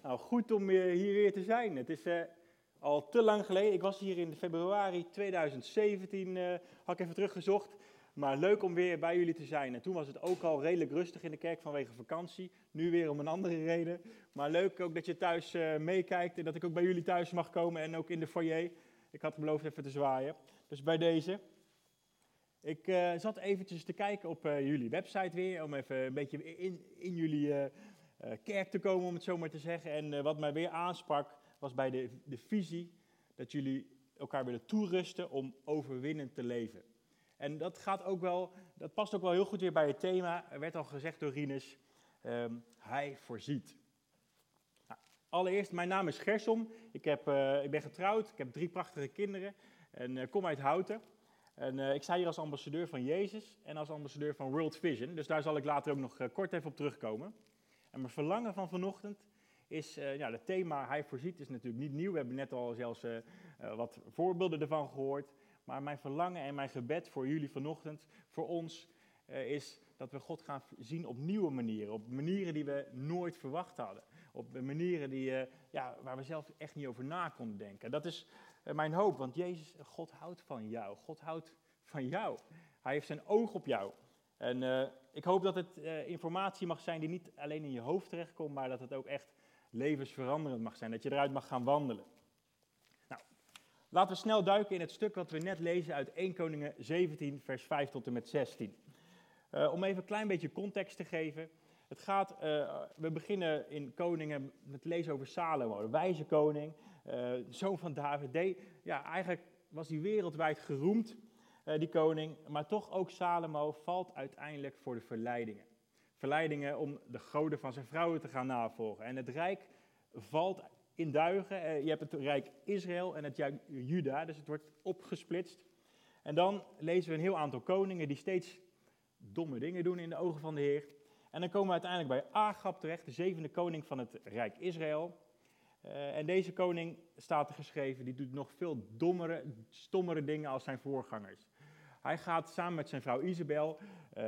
Nou, goed om hier weer te zijn. Het is al te lang geleden. Ik was hier in februari 2017, had ik even teruggezocht. Maar leuk om weer bij jullie te zijn. En toen was het ook al redelijk rustig in de kerk vanwege vakantie. Nu weer om een andere reden. Maar leuk ook dat je thuis meekijkt en dat ik ook bij jullie thuis mag komen en ook in de foyer. Ik had beloofd even te zwaaien. Dus bij deze. Ik zat eventjes te kijken op jullie website weer, om even een beetje in jullie kerk te komen, om het zo maar te zeggen. En wat mij weer aansprak, was bij de visie dat jullie elkaar willen toerusten om overwinnend te leven. En dat past ook wel heel goed weer bij het thema. Er werd al gezegd door Rinus, hij voorziet. Nou, allereerst, mijn naam is Gersom. Ik ben getrouwd, ik heb 3 prachtige kinderen en kom uit Houten. En ik sta hier als ambassadeur van Jezus en als ambassadeur van World Vision. Dus daar zal ik later ook nog kort even op terugkomen. En mijn verlangen van vanochtend is, het thema Hij voorziet is natuurlijk niet nieuw. We hebben net al zelfs wat voorbeelden ervan gehoord. Maar mijn verlangen en mijn gebed voor jullie vanochtend, voor ons, is dat we God gaan zien op nieuwe manieren. Op manieren die we nooit verwacht hadden. Op manieren waar we zelf echt niet over na konden denken. Dat is mijn hoop, want God houdt van jou. God houdt van jou. Hij heeft zijn oog op jou. En ik hoop dat het informatie mag zijn die niet alleen in je hoofd terechtkomt, maar dat het ook echt levensveranderend mag zijn. Dat je eruit mag gaan wandelen. Nou, laten we snel duiken in het stuk wat we net lezen uit 1 Koningen 17, vers 5 tot en met 16. Om even een klein beetje context te geven. We beginnen in Koningen met lezen over Salomo, de wijze koning, zoon van David. Eigenlijk was hij wereldwijd geroemd, die koning, maar toch ook Salomo valt uiteindelijk voor de verleidingen. Verleidingen om de goden van zijn vrouwen te gaan navolgen. En het rijk valt in duigen. Je hebt het rijk Israël en het rijk Juda, dus het wordt opgesplitst. En dan lezen we een heel aantal koningen die steeds domme dingen doen in de ogen van de Heer. En dan komen we uiteindelijk bij Agab terecht, de 7e koning van het rijk Israël. En deze koning, staat er geschreven, die doet nog veel stommere dingen als zijn voorgangers. Hij gaat samen met zijn vrouw Isabel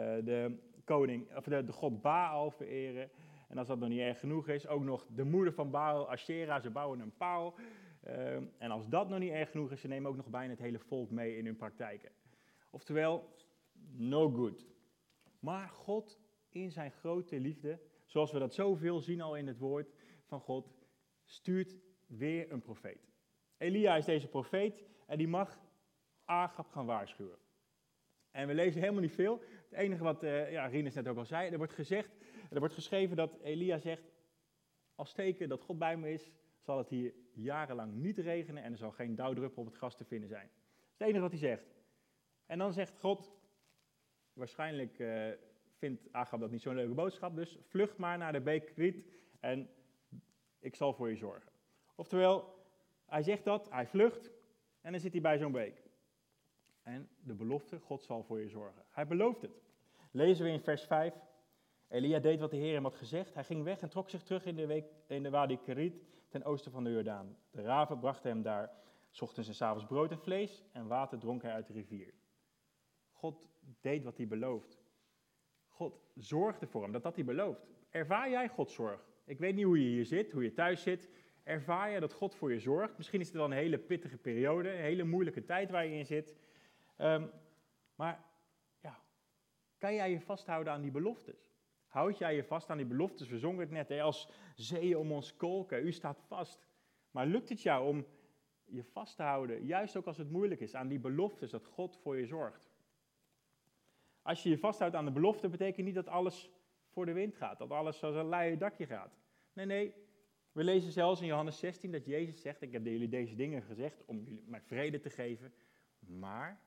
de god Baal vereren. En als dat nog niet erg genoeg is, ook nog de moeder van Baal, Ashera, ze bouwen een paal. En als dat nog niet erg genoeg is, ze nemen ook nog bijna het hele volk mee in hun praktijken. Oftewel, no good. Maar God in zijn grote liefde, zoals we dat zoveel zien al in het woord van God, stuurt weer een profeet. Elia is deze profeet en die mag Agab gaan waarschuwen. En we lezen helemaal niet veel. Het enige wat Rinus net ook al zei, er wordt geschreven dat Elia zegt, als teken dat God bij me is, zal het hier jarenlang niet regenen en er zal geen dauwdruppel op het gras te vinden zijn. Dat is het enige wat hij zegt. En dan zegt God, waarschijnlijk vindt Agab dat niet zo'n leuke boodschap, dus vlucht maar naar de beek Krit en ik zal voor je zorgen. Oftewel, hij zegt dat, hij vlucht en dan zit hij bij zo'n beek. En de belofte, God zal voor je zorgen. Hij belooft het. Lezen we in vers 5. Elia deed wat de Heer hem had gezegd. Hij ging weg en trok zich terug in de Wadi Kerit ten oosten van de Jordaan. De raven brachten hem daar 's ochtends en 's avonds brood en vlees en water dronk hij uit de rivier. God deed wat hij belooft. God zorgde voor hem, dat hij belooft. Ervaar jij Gods zorg? Ik weet niet hoe je hier zit, hoe je thuis zit. Ervaar je dat God voor je zorgt? Misschien is het wel een hele pittige periode, een hele moeilijke tijd waar je in zit. Kan jij je vasthouden aan die beloftes? Houd jij je vast aan die beloftes? We zongen het net, als zeeën om ons kolken, u staat vast. Maar lukt het jou om je vast te houden, juist ook als het moeilijk is, aan die beloftes dat God voor je zorgt? Als je je vasthoudt aan de belofte, betekent niet dat alles voor de wind gaat, dat alles zoals een leien dakje gaat. Nee, we lezen zelfs in Johannes 16 dat Jezus zegt, ik heb jullie deze dingen gezegd om jullie mijn vrede te geven, maar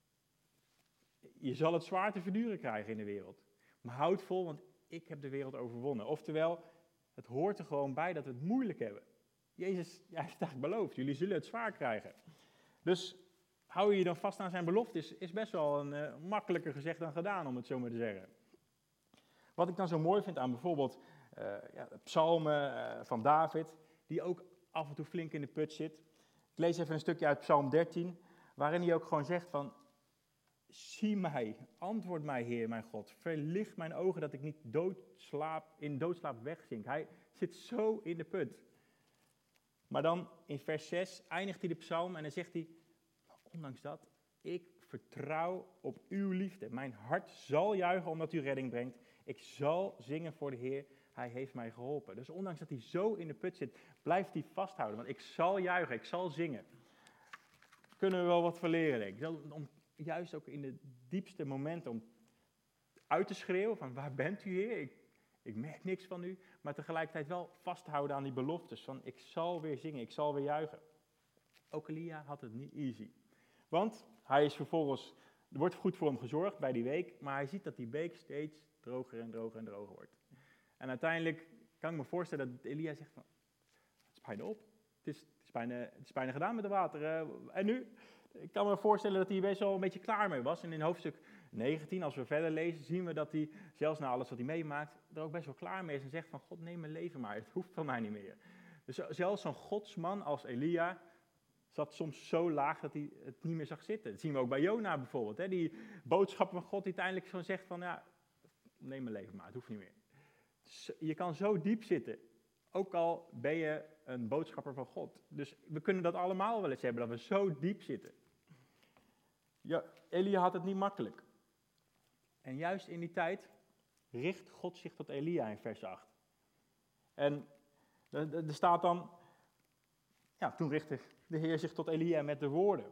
je zal het zwaar te verduren krijgen in de wereld. Maar houd vol, want ik heb de wereld overwonnen. Oftewel, het hoort er gewoon bij dat we het moeilijk hebben. Jezus heeft eigenlijk beloofd, jullie zullen het zwaar krijgen. Dus hou je je dan vast aan zijn belofte is best wel een makkelijker gezegd dan gedaan, om het zo maar te zeggen. Wat ik dan zo mooi vind aan bijvoorbeeld psalmen van David, die ook af en toe flink in de put zit. Ik lees even een stukje uit Psalm 13, waarin hij ook gewoon zegt van, zie mij, antwoord mij, Heer, mijn God. Verlicht mijn ogen dat ik niet in doodslaap wegzink. Hij zit zo in de put. Maar dan in vers 6 eindigt hij de psalm en dan zegt hij, ondanks dat, ik vertrouw op uw liefde. Mijn hart zal juichen omdat u redding brengt. Ik zal zingen voor de Heer, hij heeft mij geholpen. Dus ondanks dat hij zo in de put zit, blijft hij vasthouden. Want ik zal juichen, ik zal zingen. Kunnen we wel wat van leren, denk ik. Om, juist ook in de diepste momenten om uit te schreeuwen van waar bent u, Heer? Ik merk niks van u. Maar tegelijkertijd wel vasthouden aan die beloftes van ik zal weer zingen, ik zal weer juichen. Ook Elia had het niet easy. Want hij is vervolgens, er wordt goed voor hem gezorgd bij die week, maar hij ziet dat die beek steeds droger en droger en droger wordt. En uiteindelijk kan ik me voorstellen dat Elia zegt van, het is bijna op. Het is bijna gedaan met het water. En nu? Ik kan me voorstellen dat hij best wel een beetje klaar mee was. En in hoofdstuk 19, als we verder lezen, zien we dat hij, zelfs na alles wat hij meemaakt, er ook best wel klaar mee is en zegt van, God, neem mijn leven maar, het hoeft van mij niet meer. Dus zelfs zo'n godsman als Elia zat soms zo laag dat hij het niet meer zag zitten. Dat zien we ook bij Jona bijvoorbeeld. Hè? Die boodschap van God die uiteindelijk zo zegt van, ja, neem mijn leven maar, het hoeft niet meer. Je kan zo diep zitten, ook al ben je een boodschapper van God. Dus we kunnen dat allemaal wel eens hebben, dat we zo diep zitten. Ja, Elia had het niet makkelijk. En juist in die tijd richt God zich tot Elia in vers 8. En er staat dan, ja, toen richtte de Heer zich tot Elia met de woorden.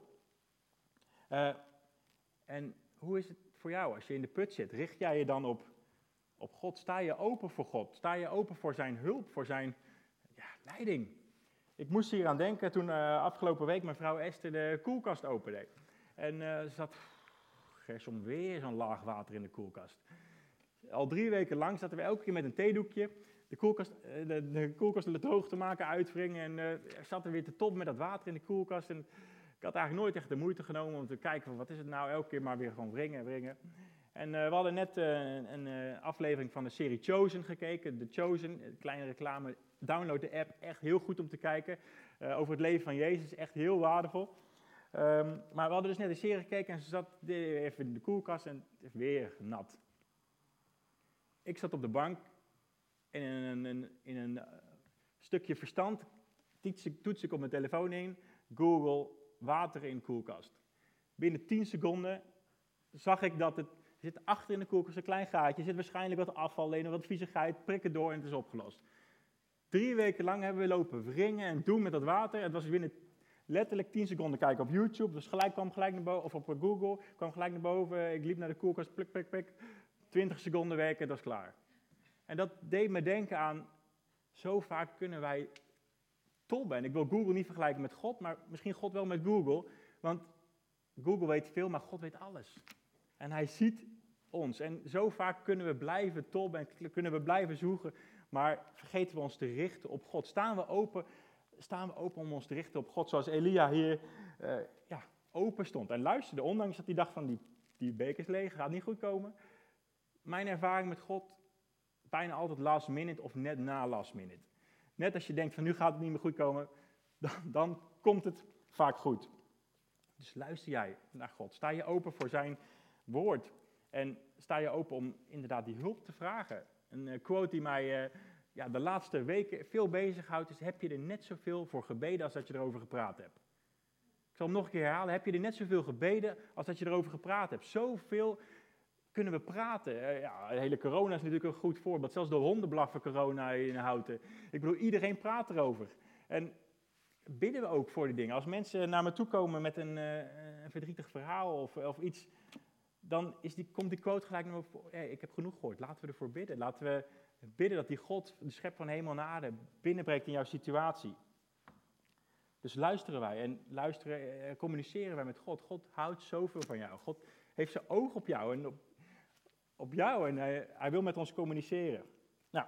En hoe is het voor jou als je in de put zit? Richt jij je dan op God? Sta je open voor God? Sta je open voor zijn hulp, voor zijn leiding? Ik moest hier aan denken toen afgelopen week mijn vrouw Esther de koelkast opende. En ze zat, gersom weer zo'n laag water in de koelkast. Al 3 weken lang zaten we elke keer met een theedoekje de koelkast droog te maken, uitwringen. En er zat er weer te top met dat water in de koelkast. En ik had eigenlijk nooit echt de moeite genomen om te kijken van wat is het nou, elke keer maar weer gewoon wringen. En we hadden net een aflevering van de serie Chosen gekeken. The Chosen, kleine reclame, download de app, echt heel goed om te kijken. Over het leven van Jezus, echt heel waardevol. Maar we hadden dus net een serie gekeken en ze zat even in de koelkast en het is weer nat. Ik zat op de bank en in een stukje verstand toets ik op mijn telefoon in, Google, water in de koelkast. Binnen 10 seconden zag ik dat er zit achter in de koelkast een klein gaatje, er zit waarschijnlijk wat afval, wat viezigheid, prik het door en het is opgelost. 3 weken lang hebben we lopen wringen en doen met dat water. Het was binnen letterlijk 10 seconden kijken op YouTube, dus kwam gelijk naar boven, of op Google, kwam gelijk naar boven. Ik liep naar de koelkast, plik. 20 seconden werken, dat is klaar. En dat deed me denken aan, zo vaak kunnen wij tolben. En ik wil Google niet vergelijken met God, maar misschien God wel met Google. Want Google weet veel, maar God weet alles. En hij ziet ons. En zo vaak kunnen we blijven tolben en kunnen we blijven zoeken, maar vergeten we ons te richten op God. Staan we open om ons te richten op God, zoals Elia hier open stond. En luisterde, ondanks dat hij dacht van die beker is leeg, gaat niet goed komen. Mijn ervaring met God, bijna altijd last minute of net na last minute. Net als je denkt van nu gaat het niet meer goed komen, dan komt het vaak goed. Dus luister jij naar God. Sta je open voor zijn woord. En sta je open om inderdaad die hulp te vragen. Een quote die mij de laatste weken veel bezighoudt is, heb je er net zoveel voor gebeden als dat je erover gepraat hebt? Ik zal hem nog een keer herhalen. Heb je er net zoveel gebeden als dat je erover gepraat hebt? Zoveel kunnen we praten. De hele corona is natuurlijk een goed voorbeeld. Zelfs de honden blaffen corona in Houten. Ik bedoel, iedereen praat erover. En bidden we ook voor die dingen. Als mensen naar me toe komen met een verdrietig verhaal of iets, dan komt die quote gelijk naar me voor. Ik heb genoeg gehoord, laten we ervoor bidden. Laten we bidden dat die God, de schepper van hemel en aarde, binnenbreekt in jouw situatie. Dus luisteren wij en communiceren wij met God. God houdt zoveel van jou. God heeft zijn oog op jou en op jou en hij wil met ons communiceren. Nou,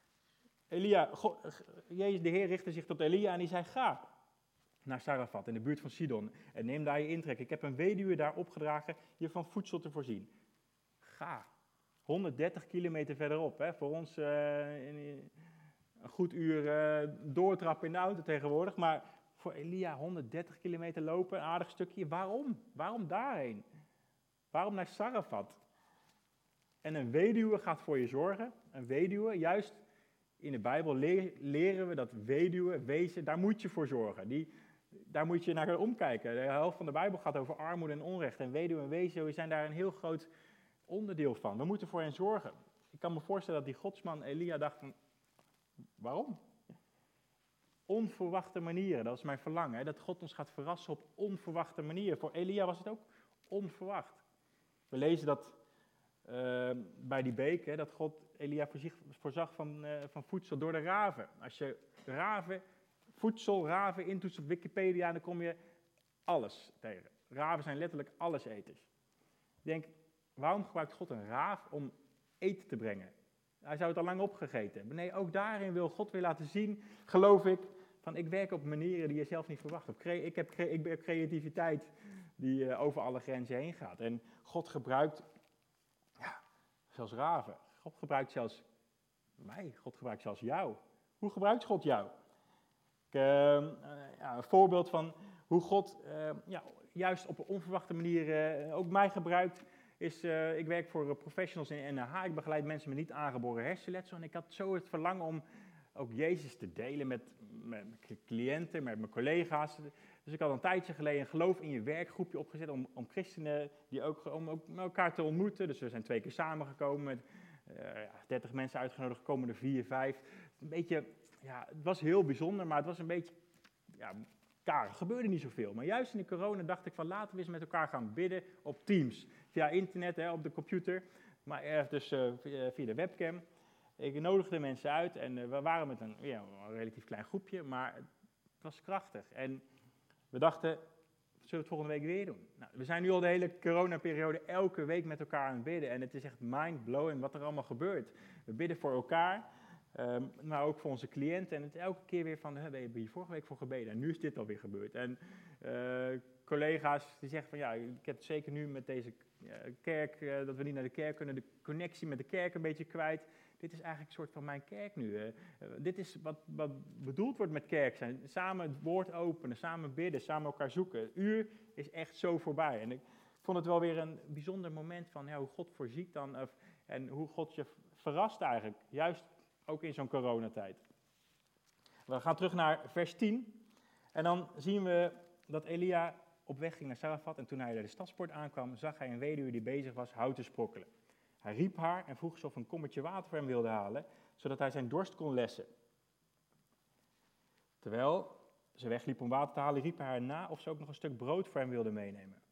Jezus, de Heer richtte zich tot Elia en die zei, ga naar Sarafat in de buurt van Sidon en neem daar je intrek. Ik heb een weduwe daar opgedragen je van voedsel te voorzien. Ga. 130 kilometer verderop. Hè? Voor ons een goed uur doortrappen in de auto tegenwoordig. Maar voor Elia 130 kilometer lopen, een aardig stukje. Waarom? Waarom daarheen? Waarom naar Sarafat? En een weduwe gaat voor je zorgen. Een weduwe, juist in de Bijbel leren we dat weduwen, wezen, daar moet je voor zorgen. Daar moet je naar omkijken. De helft van de Bijbel gaat over armoede en onrecht. En weduwen en wezen zijn daar een heel groot onderdeel van. We moeten voor hen zorgen. Ik kan me voorstellen dat die godsman Elia dacht van, waarom? Onverwachte manieren, dat is mijn verlangen. Hè? Dat God ons gaat verrassen op onverwachte manieren. Voor Elia was het ook onverwacht. We lezen dat bij die beek, hè, dat God Elia voorzag van voedsel door de raven. Als je raven intoetst op Wikipedia, dan kom je alles tegen. Raven zijn letterlijk alleseters. Ik denk, waarom gebruikt God een raaf om eten te brengen? Hij zou het al lang opgegeten hebben. Nee, ook daarin wil God weer laten zien, geloof ik, van ik werk op manieren die je zelf niet verwacht hebt. Ik heb creativiteit die over alle grenzen heen gaat. En God gebruikt, zelfs raven. God gebruikt zelfs mij. God gebruikt zelfs jou. Hoe gebruikt God jou? Een voorbeeld van hoe God juist op een onverwachte manier ook mij gebruikt is, ik werk voor professionals in NH. Ik begeleid mensen met niet aangeboren hersenletsel. En ik had zo het verlangen om ook Jezus te delen met mijn cliënten, met mijn collega's. Dus ik had een tijdje geleden een geloof in je werkgroepje opgezet om christenen om ook met elkaar te ontmoeten. Dus we zijn 2 keer samengekomen met 30 mensen uitgenodigd, komen er 4, 5. Een beetje, het was heel bijzonder, maar het was een beetje karig. Er gebeurde niet zoveel. Maar juist in de corona dacht ik van laten we eens met elkaar gaan bidden op Teams. Via internet, op de computer, maar dus via de webcam. Ik nodigde mensen uit en we waren met een relatief klein groepje, maar het was krachtig. En we dachten, zullen we het volgende week weer doen? Nou, we zijn nu al de hele coronaperiode elke week met elkaar aan het bidden. En het is echt mind-blowing wat er allemaal gebeurt. We bidden voor elkaar, maar ook voor onze cliënten. En het elke keer weer van, we hebben hier vorige week voor gebeden. En nu is dit alweer gebeurd. En collega's die zeggen van, ik heb het zeker nu met deze kerk, dat we niet naar de kerk kunnen, de connectie met de kerk een beetje kwijt. Dit is eigenlijk een soort van mijn kerk nu. Dit is wat bedoeld wordt met kerk zijn. Samen het woord openen, samen bidden, samen elkaar zoeken. Het uur is echt zo voorbij. En ik vond het wel weer een bijzonder moment van hoe God voorziet dan. En hoe God je verrast eigenlijk. Juist ook in zo'n coronatijd. We gaan terug naar vers 10. En dan zien we dat Elia op weg ging naar Sarafat. En toen hij bij de stadspoort aankwam, zag hij een weduwe die bezig was hout te sprokkelen. Hij riep haar en vroeg ze of een kommetje water voor hem wilde halen, zodat hij zijn dorst kon lessen. Terwijl ze wegliep om water te halen, riep hij haar na of ze ook nog een stuk brood voor hem wilde meenemen.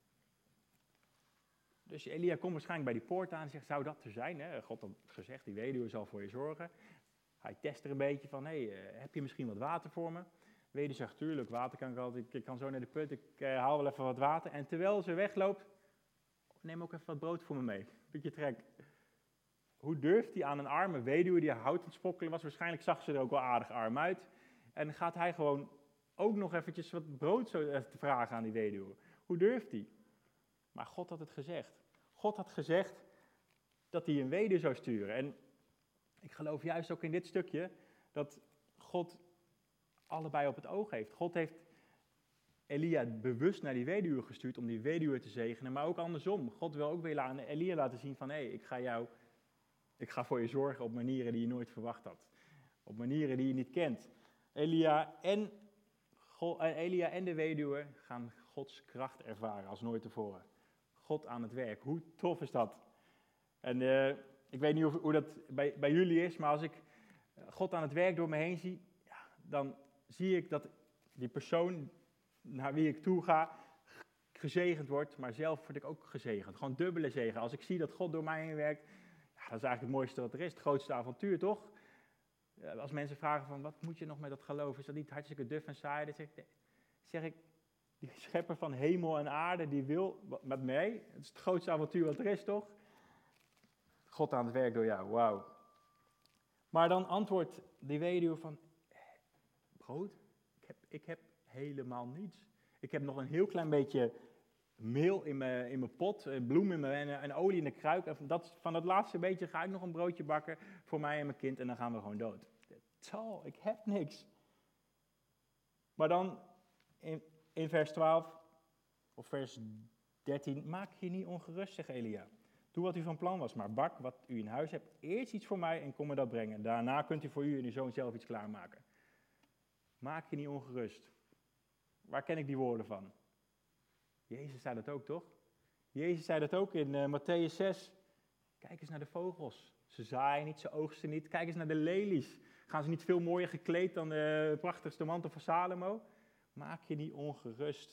Dus Elia komt waarschijnlijk bij die poort aan en zegt, zou dat er zijn? Hè? God had gezegd, die weduwe zal voor je zorgen. Hij test er een beetje van, heb je misschien wat water voor me? Weduwe zegt, tuurlijk, water kan ik altijd, ik kan zo naar de put, ik haal wel even wat water. En terwijl ze wegloopt, neem ook even wat brood voor me mee. Beetje trek. Hoe durft hij aan een arme weduwe die hout aan het sprokkelen was? Waarschijnlijk zag ze er ook wel aardig arm uit. En gaat hij gewoon ook nog eventjes wat brood te vragen aan die weduwe. Hoe durft hij? Maar God had het gezegd. God had gezegd dat hij een weduwe zou sturen. En ik geloof juist ook in dit stukje dat God allebei op het oog heeft. God heeft Elia bewust naar die weduwe gestuurd om die weduwe te zegenen, maar ook andersom. God wil ook weer aan Elia laten zien van, ik ga voor je zorgen op manieren die je nooit verwacht had. Op manieren die je niet kent. Elia en de weduwe gaan Gods kracht ervaren als nooit tevoren. God aan het werk. Hoe tof is dat? En ik weet niet hoe dat bij jullie is, maar als ik God aan het werk door me heen zie, dan zie ik dat die persoon naar wie ik toe ga, gezegend wordt, maar zelf word ik ook gezegend. Gewoon dubbele zegen. Als ik zie dat God door mij heen werkt, dat is eigenlijk het mooiste wat er is. Het grootste avontuur, toch? Als mensen vragen van, wat moet je nog met dat geloof? Is dat niet hartstikke duf en saai? Dan zeg ik, die schepper van hemel en aarde, die wil met mij. Het is het grootste avontuur wat er is, toch? God aan het werk door jou, wauw. Maar dan antwoordt die weduwe van, brood? Ik heb helemaal niets. Ik heb nog een heel klein beetje meel in mijn pot, bloem in en olie in de kruik. En van dat laatste beetje ga ik nog een broodje bakken voor mij en mijn kind en dan gaan we gewoon dood. Zo, ik heb niks. Maar dan in vers 12 of vers 13, maak je niet ongerust, zegt Elia. Doe wat u van plan was, maar bak wat u in huis hebt. Eerst iets voor mij en kom me dat brengen. Daarna kunt u voor u en uw zoon zelf iets klaarmaken. Maak je niet ongerust. Waar ken ik die woorden van? Jezus zei dat ook, toch? Jezus zei dat ook in Mattheüs 6. Kijk eens naar de vogels. Ze zaaien niet, ze oogsten niet. Kijk eens naar de lelies. Gaan ze niet veel mooier gekleed dan de prachtigste mantel van Salomo? Maak je niet ongerust.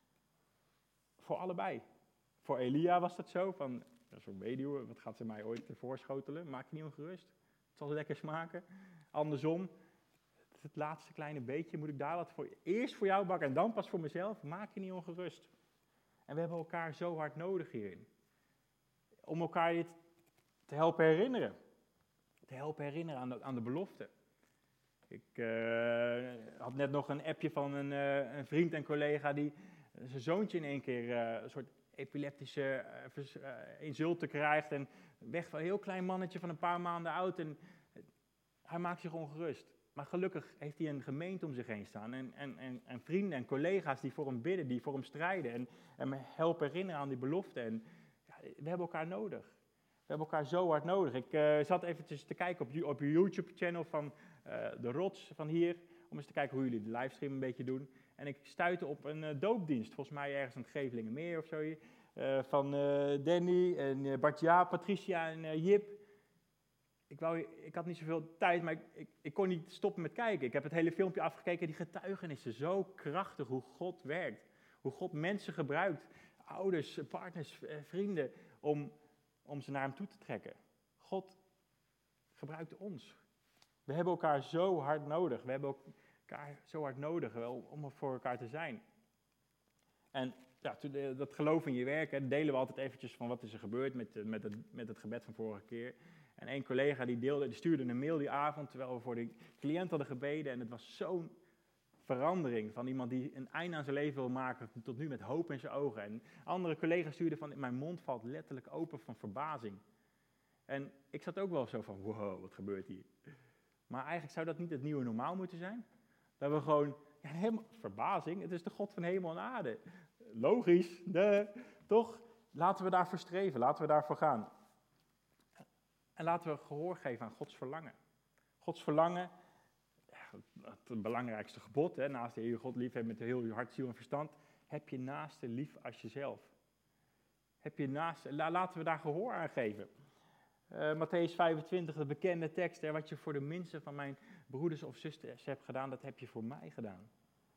Voor allebei. Voor Elia was dat zo, van zo'n weduwe, wat gaat ze mij ooit voorschotelen? Maak je niet ongerust. Het zal lekker smaken. Andersom, het laatste kleine beetje, moet ik daar wat voor, eerst voor jou bakken en dan pas voor mezelf? Maak je niet ongerust. En we hebben elkaar zo hard nodig hierin. Om elkaar dit te helpen herinneren. Te helpen herinneren aan de belofte. Ik had net nog een appje van een vriend en collega die zijn zoontje in één keer een soort epileptische insulten krijgt en weg van een heel klein mannetje van een paar maanden oud en hij maakt zich ongerust. Maar gelukkig heeft hij een gemeente om zich heen staan en vrienden en collega's die voor hem bidden, die voor hem strijden en hem helpen herinneren aan die belofte. En ja, we hebben elkaar nodig. We hebben elkaar zo hard nodig. Ik zat eventjes te kijken op je YouTube-channel van de Rots van hier, om eens te kijken hoe jullie de livestream een beetje doen. En ik stuitte op een doopdienst, volgens mij ergens aan het Gevelingenmeer of zo hier, van Danny en Bartja, Patricia en Jip. Ik had niet zoveel tijd, maar ik kon niet stoppen met kijken. Ik heb het hele filmpje afgekeken, die getuigenissen, zo krachtig hoe God werkt. Hoe God mensen gebruikt, ouders, partners, vrienden, om ze naar hem toe te trekken. God gebruikt ons. We hebben elkaar zo hard nodig. We hebben elkaar zo hard nodig om er voor elkaar te zijn. En ja, dat geloof in je werk, delen we altijd eventjes van wat is er gebeurd met het gebed van vorige keer. En een collega die stuurde een mail die avond, terwijl we voor de cliënt hadden gebeden. En het was zo'n verandering van iemand die een einde aan zijn leven wil maken, tot nu met hoop in zijn ogen. En andere collega's stuurden van, mijn mond valt letterlijk open van verbazing. En ik zat ook wel zo van, wow, wat gebeurt hier? Maar eigenlijk zou dat niet het nieuwe normaal moeten zijn. Dat we gewoon, verbazing, het is de God van hemel en aarde. Logisch, toch? Laten we daarvoor streven, laten we daarvoor gaan. En laten we gehoor geven aan Gods verlangen. Gods verlangen, het belangrijkste gebod, naast de Heer je God lief hebben met heel je hart, ziel en verstand, heb je naaste lief als jezelf. Laten we daar gehoor aan geven. Mattheüs 25, de bekende tekst, wat je voor de minste van mijn broeders of zusters hebt gedaan, dat heb je voor mij gedaan.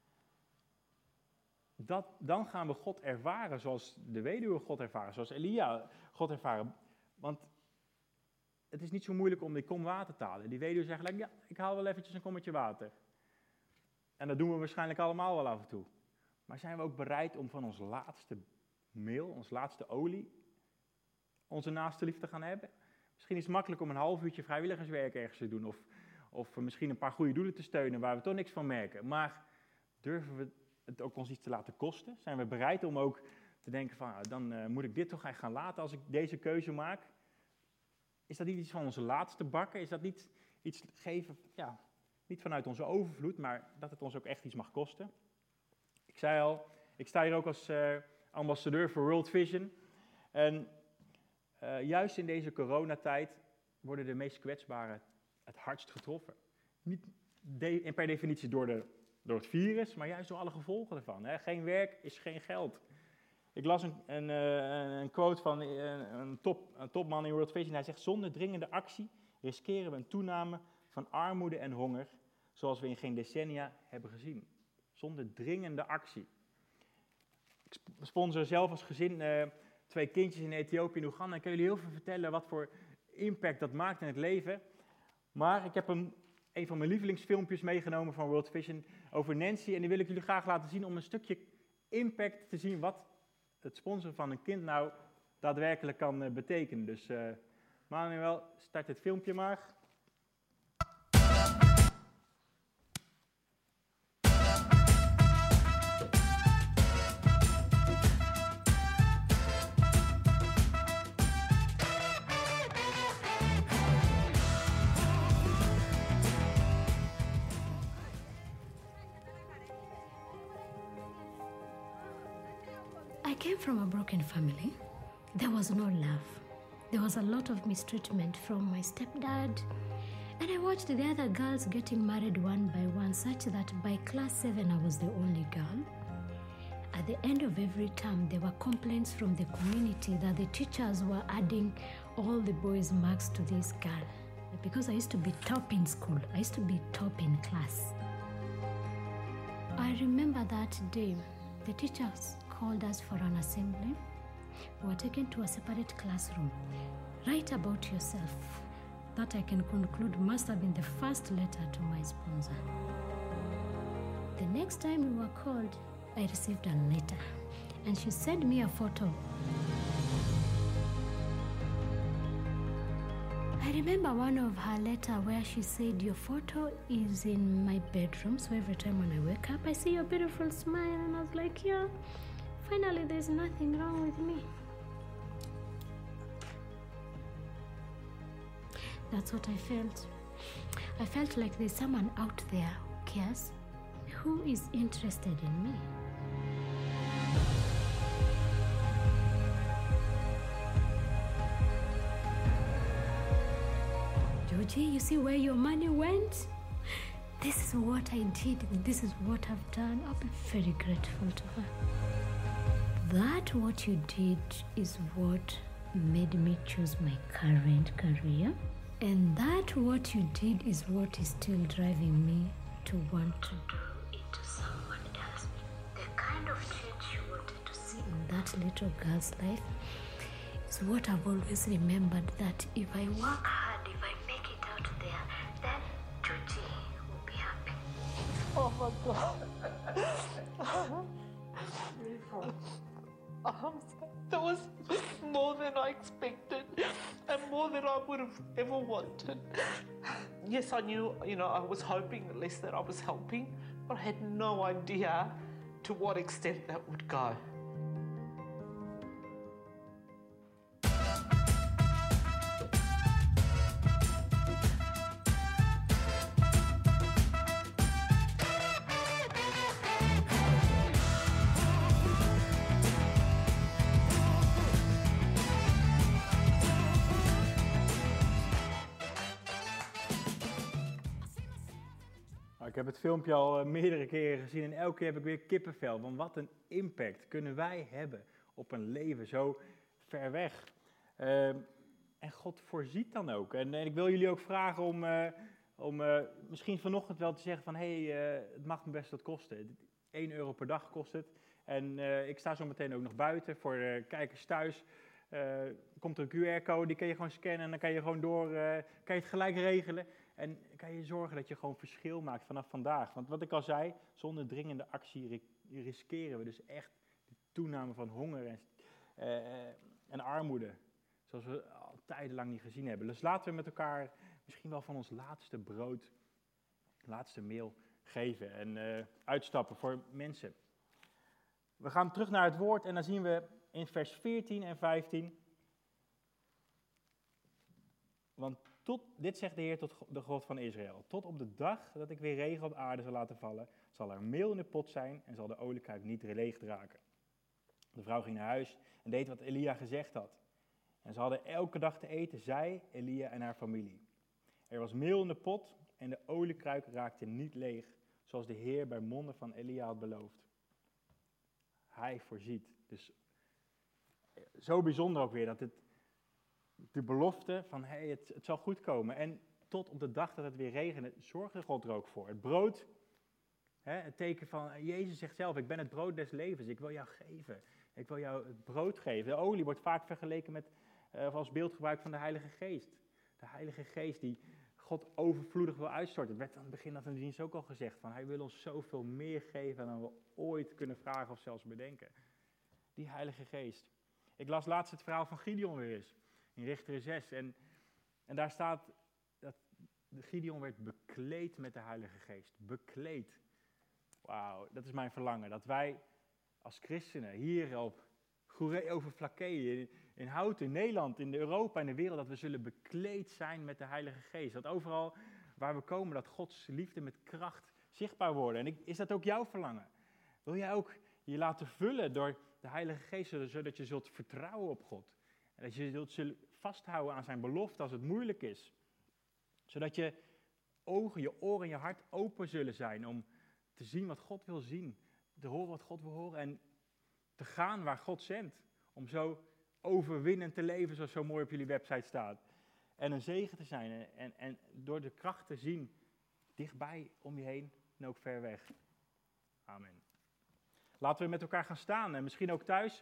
Dan gaan we God ervaren zoals de weduwe God ervaren, zoals Elia God ervaren. Want het is niet zo moeilijk om die kom water te halen. Die weduwe zegt, ja, ik haal wel eventjes een kommetje water. En dat doen we waarschijnlijk allemaal wel af en toe. Maar zijn we ook bereid om van ons laatste meel, ons laatste olie, onze naaste lief te gaan hebben? Misschien is het makkelijk om een half uurtje vrijwilligerswerk ergens te doen. Of misschien een paar goede doelen te steunen waar we toch niks van merken. Maar durven we het ook ons iets te laten kosten? Zijn we bereid om ook te denken van, dan moet ik dit toch echt gaan laten als ik deze keuze maak? Is dat niet iets van onze laatste bakken? Is dat niet iets geven, niet vanuit onze overvloed, maar dat het ons ook echt iets mag kosten? Ik zei al, ik sta hier ook als ambassadeur voor World Vision. En juist in deze coronatijd worden de meest kwetsbaren het hardst getroffen. Niet per definitie door het virus, maar juist door alle gevolgen ervan. Geen werk is geen geld. Ik las een quote van een topman in World Vision. Hij zegt, zonder dringende actie riskeren we een toename van armoede en honger, zoals we in geen decennia hebben gezien. Zonder dringende actie. Ik sponsor zelf als gezin 2 kindjes in Ethiopië en Oeganda. Ik kan jullie heel veel vertellen wat voor impact dat maakt in het leven. Maar ik heb een van mijn lievelingsfilmpjes meegenomen van World Vision over Nancy. En die wil ik jullie graag laten zien om een stukje impact te zien wat het sponsoren van een kind nou daadwerkelijk kan betekenen. Dus Manuel, start het filmpje maar. I came from a broken family. There was no love. There was a lot of mistreatment from my stepdad. And I watched the other girls getting married one by one, such that by class 7 I was the only girl. At the end of every term, there were complaints from the community that the teachers were adding all the boys' marks to this girl. Because I used to be top in school, I used to be top in class. I remember that day, the teachers called us for an assembly. We were taken to a separate classroom. Write about yourself. That I can conclude must have been the first letter to my sponsor. The next time we were called, I received a letter, and she sent me a photo. I remember one of her letter where she said, your photo is in my bedroom, so every time when I wake up, I see your beautiful smile. And I was like, yeah, finally there's nothing wrong with me. That's what I felt. I felt like there's someone out there who cares, who is interested in me. Georgie, you see where your money went? This is what I did. This is what I've done. I'll be very grateful to her. That what you did is what made me choose my current career. And that what you did is what is still driving me to want to grow into someone else. The kind of change you wanted to see in that little girl's life is what I've always remembered, that if I work hard, if I make it out there, then Georgie will be happy. Oh my God. That was more than I expected and more than I would have ever wanted. Yes, I knew, I was hoping at least that I was helping, but I had no idea to what extent that would go. Ik heb het filmpje al meerdere keren gezien en elke keer heb ik weer kippenvel. Want wat een impact kunnen wij hebben op een leven zo ver weg. En God voorziet dan ook. En ik wil jullie ook vragen om misschien vanochtend wel te zeggen van het mag me best wat kosten. 1 euro per dag kost het. En ik sta zo meteen ook nog buiten voor de kijkers thuis. Komt er een QR-code, die kan je gewoon scannen en dan kan je gewoon kan je het gelijk regelen. En kan je zorgen dat je gewoon verschil maakt vanaf vandaag. Want wat ik al zei, zonder dringende actie riskeren we dus echt de toename van honger en armoede. Zoals we al tijdenlang niet gezien hebben. Dus laten we met elkaar misschien wel van ons laatste brood, laatste meel geven. En uitstappen voor mensen. We gaan terug naar het woord en dan zien we in vers 14 en 15. Want dit zegt de Heer tot de God van Israël. Tot op de dag dat ik weer regen op aarde zal laten vallen, zal er meel in de pot zijn en zal de oliekruik niet leeg raken. De vrouw ging naar huis en deed wat Elia gezegd had. En ze hadden elke dag te eten, zij, Elia en haar familie. Er was meel in de pot en de oliekruik raakte niet leeg, zoals de Heer bij monden van Elia had beloofd. Hij voorziet. Dus zo bijzonder ook weer dat de belofte van het zal goed komen. En tot op de dag dat het weer regende, zorgde God er ook voor. Het brood, het teken van, Jezus zegt zelf, ik ben het brood des levens, ik wil jou geven. Ik wil jou het brood geven. De olie wordt vaak vergeleken met, als beeldgebruik van de Heilige Geest. De Heilige Geest die God overvloedig wil uitstorten. Het werd aan het begin van de dienst ook al gezegd, van hij wil ons zoveel meer geven dan we ooit kunnen vragen of zelfs bedenken. Die Heilige Geest. Ik las laatst het verhaal van Gideon weer eens. In Richteren 6. En daar staat dat Gideon werd bekleed met de Heilige Geest. Bekleed. Wauw, dat is mijn verlangen. Dat wij als christenen hier op Goeree over Vlakke, in Houten, in Nederland, in Europa en de wereld, dat we zullen bekleed zijn met de Heilige Geest. Dat overal waar we komen, dat Gods liefde met kracht zichtbaar worden. En is dat ook jouw verlangen? Wil jij ook je laten vullen door de Heilige Geest, zodat je zult vertrouwen op God? En dat je zult vasthouden aan zijn belofte als het moeilijk is. Zodat je ogen, je oren en je hart open zullen zijn om te zien wat God wil zien. Te horen wat God wil horen en te gaan waar God zendt. Om zo overwinnend te leven, zoals zo mooi op jullie website staat. En een zegen te zijn en door de kracht te zien, dichtbij, om je heen en ook ver weg. Amen. Laten we met elkaar gaan staan en misschien ook thuis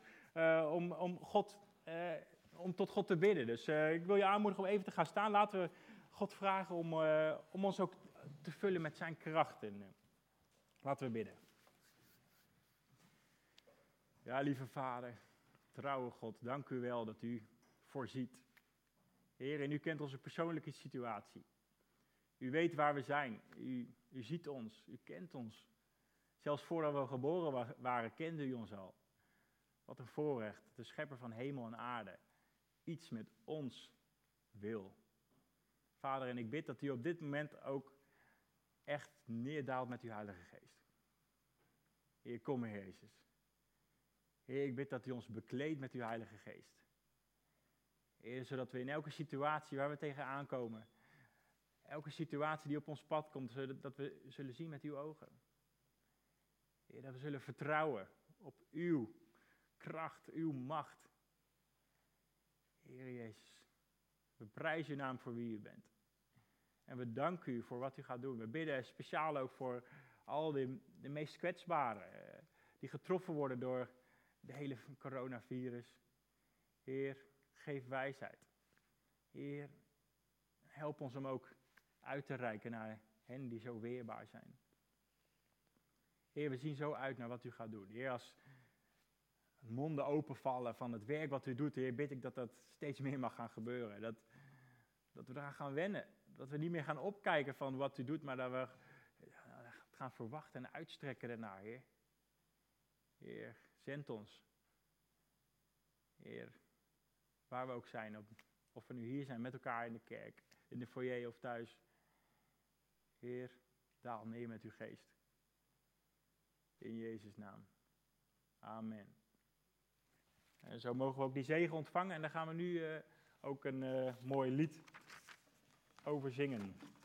om tot God te bidden. Dus ik wil je aanmoedigen om even te gaan staan. Laten we God vragen om ons ook te vullen met zijn kracht. En, laten we bidden. Ja, lieve Vader, trouwe God, dank u wel dat u voorziet. Heer, en u kent onze persoonlijke situatie. U weet waar we zijn. U ziet ons, u kent ons. Zelfs voordat we geboren waren, kende u ons al. Wat een voorrecht, de schepper van hemel en aarde iets met ons wil. Vader, en ik bid dat u op dit moment ook echt neerdaalt met uw Heilige Geest. Heer, kom Heer Jezus. Heer, ik bid dat u ons bekleedt met uw Heilige Geest. Heer, zodat we in elke situatie waar we tegenaan komen, elke situatie die op ons pad komt, zodat we zullen zien met uw ogen. Heer, dat we zullen vertrouwen op uw kracht, uw macht. Heer Jezus, we prijzen uw naam voor wie u bent. En we danken u voor wat u gaat doen. We bidden speciaal ook voor al de meest kwetsbaren, die getroffen worden door de hele coronavirus. Heer, geef wijsheid. Heer, help ons om ook uit te reiken naar hen die zo weerbaar zijn. Heer, we zien zo uit naar wat u gaat doen. Heer, als monden openvallen van het werk wat u doet, Heer, bid ik dat dat steeds meer mag gaan gebeuren. Dat we eraan gaan wennen. Dat we niet meer gaan opkijken van wat u doet, maar dat we gaan verwachten en uitstrekken ernaar, Heer. Heer, zend ons. Heer, waar we ook zijn, of we nu hier zijn met elkaar in de kerk, in de foyer of thuis. Heer, daal neer met uw geest. In Jezus' naam. Amen. En zo mogen we ook die zegen ontvangen en daar gaan we nu ook een mooi lied over zingen.